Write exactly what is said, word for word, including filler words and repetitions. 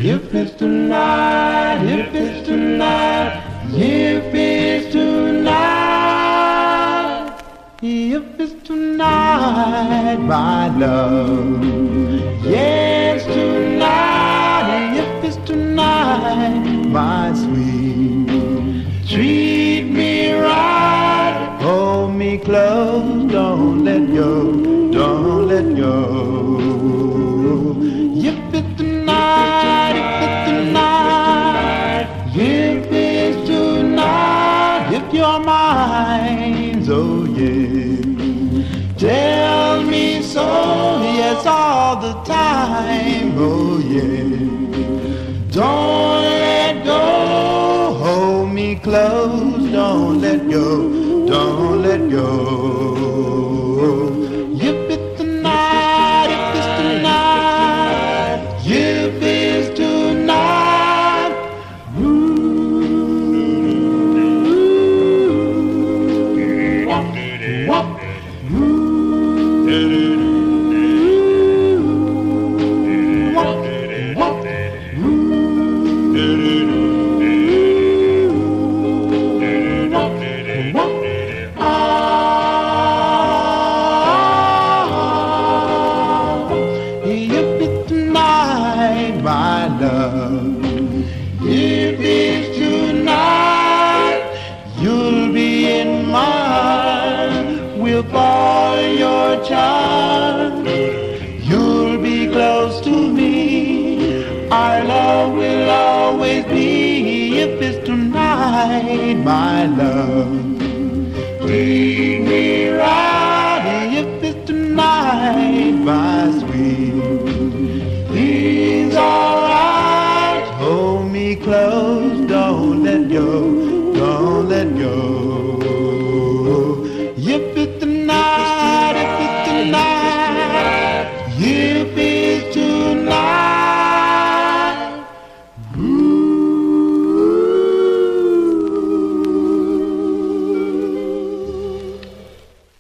If it's tonight, if it's tonight, if it's tonight, if it's tonight, my love. Yes, tonight, if it's tonight, my sweet. Treat me right, hold me close, don't let go, don't let go. If it's tonight, if it's tonight, if it's tonight, if you're mine, oh yeah. Tell me so, yes, all the time, oh yeah. Don't let go, hold me close, don't let go, don't let go. If it's tonight, if it's tonight, if it's tonight, ooh, wop, wop, ooh, wop, wop, my love. If it's tonight, you'll be in mine with all your charm. You'll be close to me. Our love will always be. If it's tonight, my love. Treat me right. If it's tonight, my sweet. Please, all right, hold me close.